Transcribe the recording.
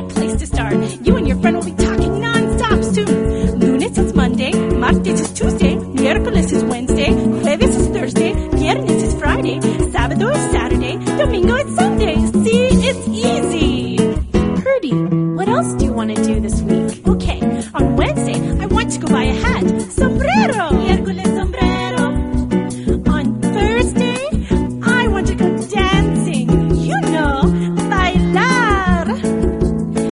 great place to start. You and your friend will be talking non-stop soon. Lunes is Monday, martes is Tuesday, miércoles is Wednesday, jueves is Thursday, viernes is Friday, sábado is Saturday, domingo is Sunday. See, it's easy. Purdy, what else do you want to do this week? Okay,